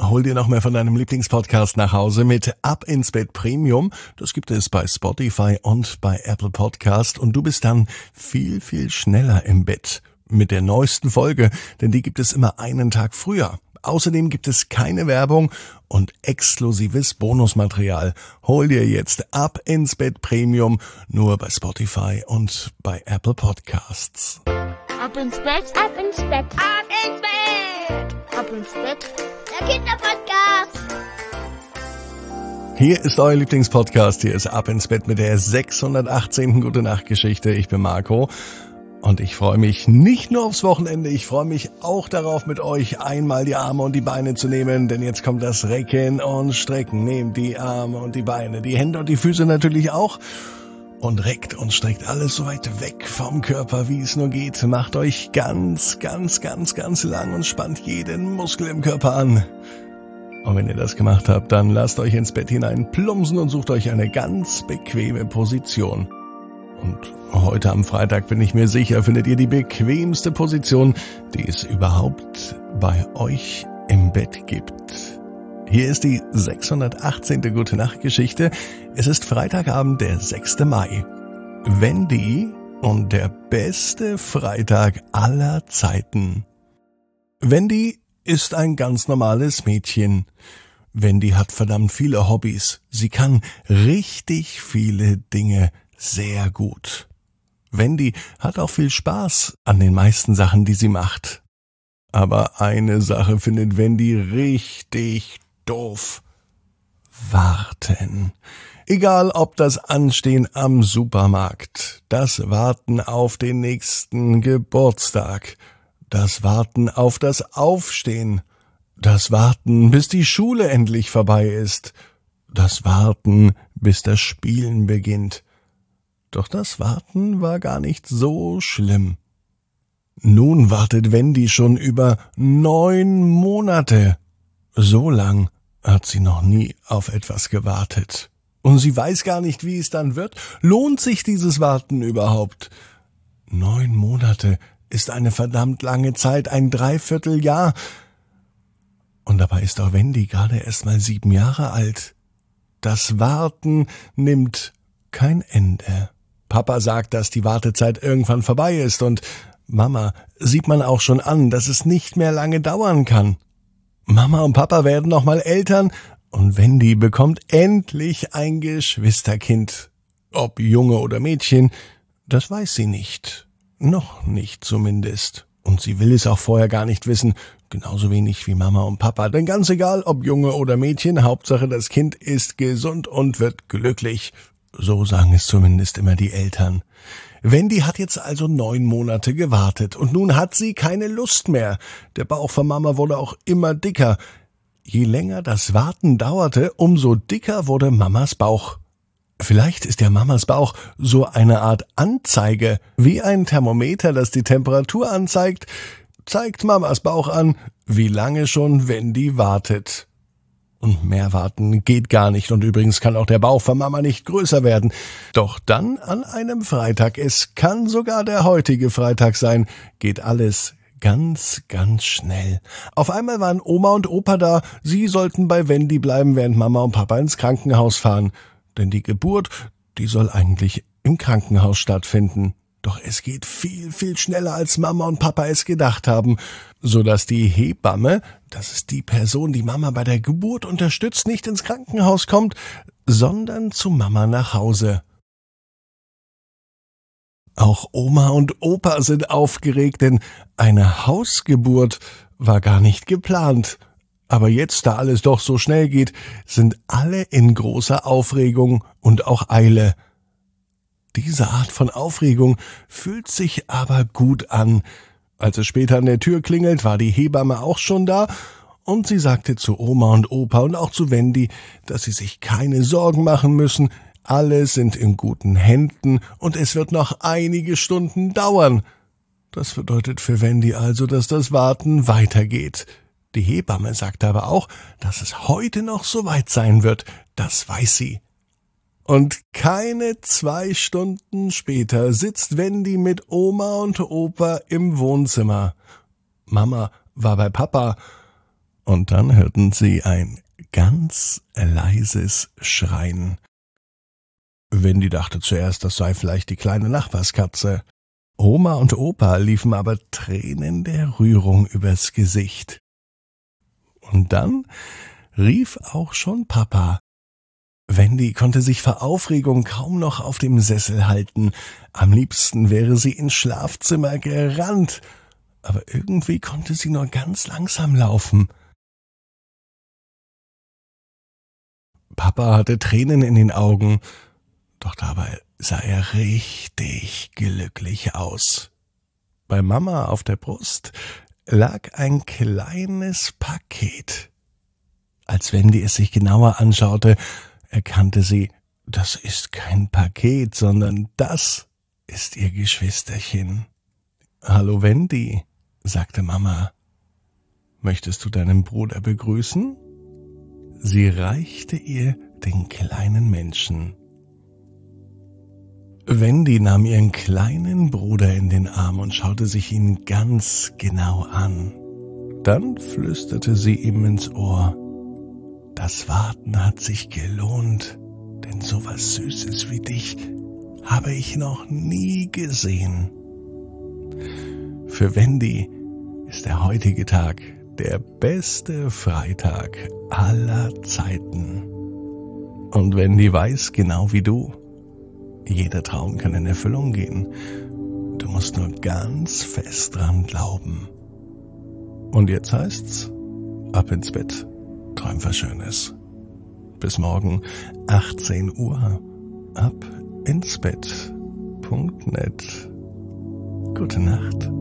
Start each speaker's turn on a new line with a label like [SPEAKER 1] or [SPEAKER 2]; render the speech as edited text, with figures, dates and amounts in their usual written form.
[SPEAKER 1] hol dir noch mehr von deinem Lieblingspodcast nach Hause mit Ab ins Bett Premium. Das gibt es bei Spotify und bei Apple Podcast und du bist dann viel, viel schneller im Bett mit der neuesten Folge, denn die gibt es immer einen Tag früher. Außerdem gibt es keine Werbung und exklusives Bonusmaterial. Hol dir jetzt Ab ins Bett Premium nur bei Spotify und bei Apple Podcasts.
[SPEAKER 2] Ab ins Bett, ab ins Bett, ab ins Bett, ab ins Bett, der Kinderpodcast.
[SPEAKER 1] Hier ist euer Lieblingspodcast, hier ist Ab ins Bett mit der 618. Gute-Nacht-Geschichte. Ich bin Marco. Und ich freue mich nicht nur aufs Wochenende, ich freue mich auch darauf, mit euch einmal die Arme und die Beine zu nehmen, denn jetzt kommt das Recken und Strecken. Nehmt die Arme und die Beine, die Hände und die Füße natürlich auch und reckt und streckt alles so weit weg vom Körper, wie es nur geht. Macht euch ganz lang und spannt jeden Muskel im Körper an. Und wenn ihr das gemacht habt, dann lasst euch ins Bett hinein plumpsen und sucht euch eine ganz bequeme Position. Und heute am Freitag bin ich mir sicher, findet ihr die bequemste Position, die es überhaupt bei euch im Bett gibt. Hier ist die 618. Gute-Nacht-Geschichte. Es ist Freitagabend, der 6. Mai. Wendy und der beste Freitag aller Zeiten. Wendy ist ein ganz normales Mädchen. Wendy hat verdammt viele Hobbys. Sie kann richtig viele Dinge sehr gut. Wendy hat auch viel Spaß an den meisten Sachen, die sie macht. Aber eine Sache findet Wendy richtig doof. Warten. Egal ob das Anstehen am Supermarkt, das Warten auf den nächsten Geburtstag, das Warten auf das Aufstehen, das Warten, bis die Schule endlich vorbei ist, das Warten, bis das Spielen beginnt. Doch das Warten war gar nicht so schlimm. Nun wartet Wendy schon über 9 Monate. So lang hat sie noch nie auf etwas gewartet. Und sie weiß gar nicht, wie es dann wird. Lohnt sich dieses Warten überhaupt? 9 Monate ist eine verdammt lange Zeit, ein Dreivierteljahr. Und dabei ist auch Wendy gerade erst mal 7 Jahre alt. Das Warten nimmt kein Ende. Papa sagt, dass die Wartezeit irgendwann vorbei ist und Mama sieht man auch schon an, dass es nicht mehr lange dauern kann. Mama und Papa werden noch mal Eltern und Wendy bekommt endlich ein Geschwisterkind. Ob Junge oder Mädchen, das weiß sie nicht. Noch nicht zumindest. Und sie will es auch vorher gar nicht wissen, genauso wenig wie Mama und Papa. Denn ganz egal, ob Junge oder Mädchen, Hauptsache das Kind ist gesund und wird glücklich. So sagen es zumindest immer die Eltern. Wendy hat jetzt also 9 Monate gewartet und nun hat sie keine Lust mehr. Der Bauch von Mama wurde auch immer dicker. Je länger das Warten dauerte, umso dicker wurde Mamas Bauch. Vielleicht ist ja Mamas Bauch so eine Art Anzeige, wie ein Thermometer, das die Temperatur anzeigt, zeigt Mamas Bauch an, wie lange schon Wendy wartet. Und mehr warten geht gar nicht und übrigens kann auch der Bauch von Mama nicht größer werden. Doch dann an einem Freitag, es kann sogar der heutige Freitag sein, geht alles ganz schnell. Auf einmal waren Oma und Opa da, sie sollten bei Wendy bleiben, während Mama und Papa ins Krankenhaus fahren. Denn die Geburt, die soll eigentlich im Krankenhaus stattfinden. Doch es geht viel schneller, als Mama und Papa es gedacht haben, so dass die Hebamme, das ist die Person, die Mama bei der Geburt unterstützt, nicht ins Krankenhaus kommt, sondern zu Mama nach Hause. Auch Oma und Opa sind aufgeregt, denn eine Hausgeburt war gar nicht geplant. Aber jetzt, da alles doch so schnell geht, sind alle in großer Aufregung und auch Eile. Diese Art von Aufregung fühlt sich aber gut an. Als es später an der Tür klingelt, war die Hebamme auch schon da und sie sagte zu Oma und Opa und auch zu Wendy, dass sie sich keine Sorgen machen müssen. Alle sind in guten Händen und es wird noch einige Stunden dauern. Das bedeutet für Wendy also, dass das Warten weitergeht. Die Hebamme sagt aber auch, dass es heute noch so weit sein wird. Das weiß sie. Und keine 2 Stunden später sitzt Wendy mit Oma und Opa im Wohnzimmer. Mama war bei Papa Und dann hörten sie ein ganz leises Schreien. Wendy dachte zuerst, das sei vielleicht die kleine Nachbarskatze. Oma und Opa liefen aber Tränen der Rührung übers Gesicht. Und dann rief auch schon Papa. Wendy konnte sich vor Aufregung kaum noch auf dem Sessel halten. Am liebsten wäre sie ins Schlafzimmer gerannt, aber irgendwie konnte sie nur ganz langsam laufen. Papa hatte Tränen in den Augen, doch dabei sah er richtig glücklich aus. Bei Mama auf der Brust lag ein kleines Paket. Als Wendy es sich genauer anschaute, erkannte sie, das ist kein Paket, sondern das ist ihr Geschwisterchen. »Hallo Wendy«, sagte Mama. »Möchtest du deinen Bruder begrüßen?« Sie reichte ihr den kleinen Menschen. Wendy nahm ihren kleinen Bruder in den Arm und schaute sich ihn ganz genau an. Dann flüsterte sie ihm ins Ohr: »Das Warten hat sich gelohnt, denn sowas Süßes wie dich habe ich noch nie gesehen.« Für Wendy ist der heutige Tag der beste Freitag aller Zeiten. Und Wendy weiß genau wie du, jeder Traum kann in Erfüllung gehen. Du musst nur ganz fest dran glauben. Und jetzt heißt's, ab ins Bett, träum was Schönes. Bis morgen, 18 Uhr, ab ins Bett.net. Gute Nacht.